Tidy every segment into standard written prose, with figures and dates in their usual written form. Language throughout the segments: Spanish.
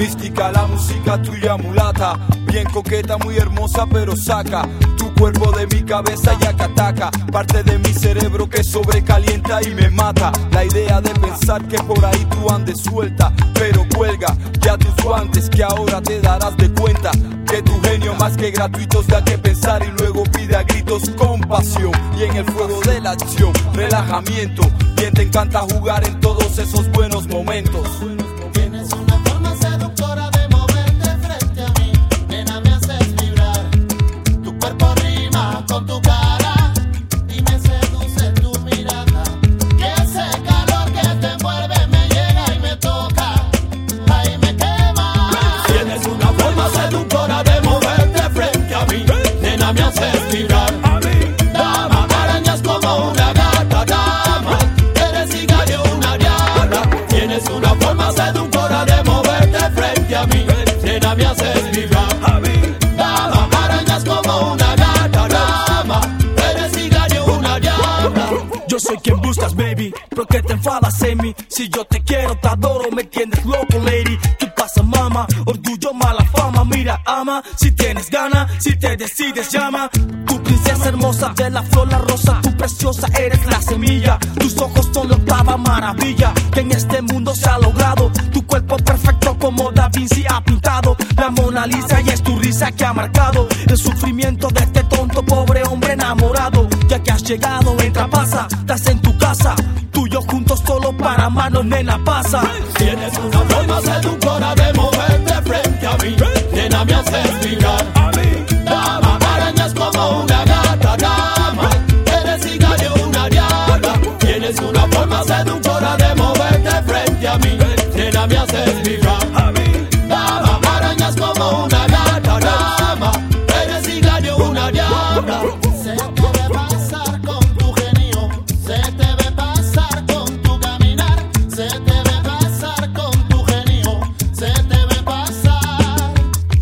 mística la música tuya mulata, bien coqueta, muy hermosa pero saca tu cuerpo de mi cabeza ya que ataca parte de mi cerebro que sobrecalienta y me mata. La idea de pensar que por ahí tú andes suelta, pero cuelga ya tus guantes que ahora te darás de cuenta que tu genio más que gratuitos da que pensar y luego pide a gritos compasión. Y en el fuego de la acción, relajamiento, bien te encanta jugar en todos esos buenos momentos. Tienes una forma seductora de moverte frente a mí, nena, me haces vibrar. Tu cuerpo rima con tu cara y me seduce tu mirada. Que ese calor que te envuelve me llega y me toca, ahí me quema. Tienes una forma seductora de moverte frente a mí, nena, me haces vibrar. Dama, arañas como una gata, dama, eres cigarro una diabla. Tienes una forma seductora de moverte frente a mí, nena, me haces vibrar. Dama, arañas como una gata, dama, eres cigarro una diabla. Yo soy quien buscas, baby, ¿por qué te enfadas en mí? Si yo te quiero, te adoro, me tienes loco, lady. ¿Qué pasa, mama? Orgullo, mala fama, mira, ama. Si tienes ganas, si te decides, llama. Tu princesa hermosa, de la flor la rosa, tú preciosa, eres la semilla. Tus ojos son la octava maravilla que en este mundo se ha logrado. Tu cuerpo perfecto como Da Vinci ha pintado la Mona Lisa y es tu risa que ha marcado el sufrimiento de este tonto pobre hombre enamorado. Ya que has llegado, entra, pasa, estás en tu casa, tú y yo juntos solo para manos, nena, pasa. Tienes una forma seductora de moverte frente a mí, nena, me haces vibrar. Dama, arañas como una gata, dama, eres cigarro una diabla. Tienes una forma seductora de moverte frente a mí, nena, me haces vibrar. Dama, arañas como una gata, dama, eres cigarro una diabla. Se te ve pasar con tu genio, se te ve pasar con tu caminar, se te ve pasar con tu genio, se te ve pasar.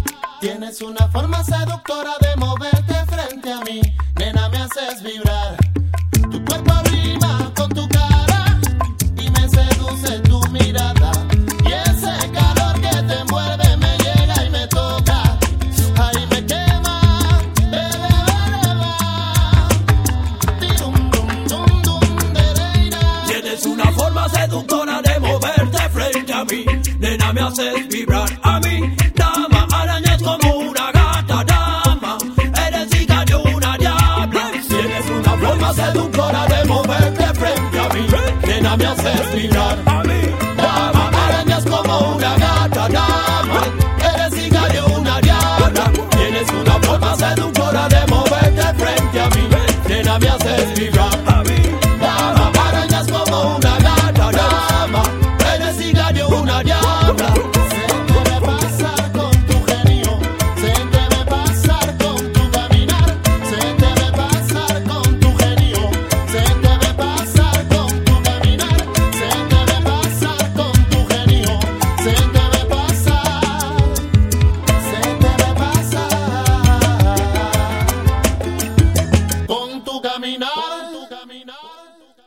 Tienes una forma seductora de moverte frente a mí, nena, me haces vibrar. Tu cuerpo rima con tu cara y me seduce tu mirada. Y ese calor que te envuelve me llega y me toca, ahí me quema. Tienes una forma seductora de moverte frente a mí, nena, me haces vibrar. A mí, dama, arañas como una gata, dama, eres cigarro una diabla. Tienes una forma seductora de moverte frente a mí, nena, me haces vibrar. A mí, dama, arañas como una gata, dama, eres cigarro una diabla. Tienes una forma seductora de moverte frente a mí, nena, me haces vibrar. A mí, dama, arañas como una gata, dama, eres cigarro una diabla.